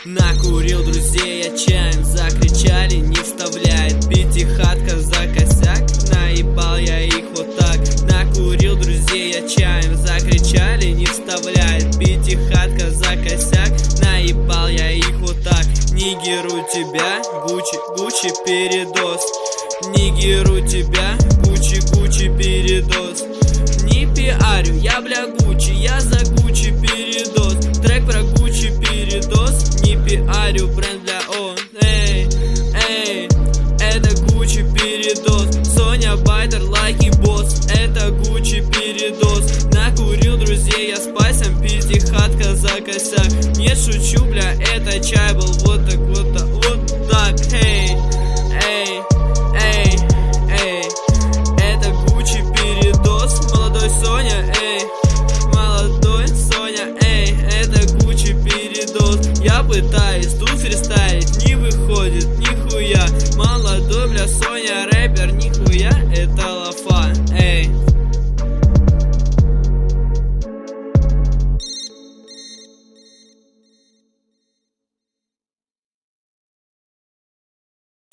Накурил друзей, отчаян закричали, не вставляет пятихатка за косяк. Наебал я их вот так. Накурил друзей, отчаян закричали, не вставляет пятихатка за косяк. Наебал я их вот так. Нигер у тебя, Гуччи передоз. Нигер у тебя, Гуччи передоз. Не пиарю, я бля Гуччи, я за Гуччи передоз. Трек про Гуччи передоз. Не пиарю, бренд бля он. Эй, это Гуччи передоз. Соня Байтер, лайки босс. Это Гуччи передоз. Накурил друзей, я спасен, пятихатка за косяк. Не шучу, бля, это чай был.